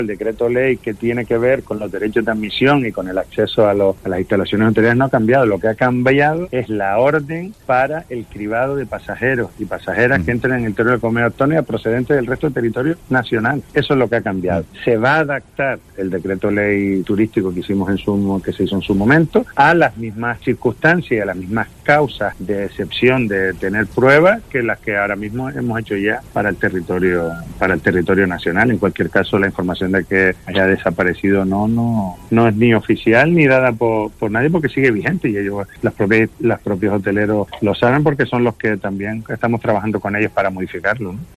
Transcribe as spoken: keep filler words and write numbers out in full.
El decreto ley que tiene que ver con los derechos de admisión y con el acceso a, los, a las instalaciones hoteleras no ha cambiado. Lo que ha cambiado es la orden para el cribado de pasajeros y pasajeras que entren en el territorio de comunidad autónoma procedentes del resto del territorio nacional. Eso es lo que ha cambiado. Se va a adaptar el decreto ley turístico que hicimos en su, que se hizo en su momento a las mismas circunstancias y a las mismas causas de excepción de tener pruebas que las que ahora mismo hemos hecho ya para el territorio, para el territorio nacional. En cualquier caso, la información de que haya desaparecido no no no es ni oficial ni dada por, por nadie, porque sigue vigente y ellos, las propias, las propios hoteleros lo saben, porque son los que también estamos trabajando con ellos para modificarlo, ¿no?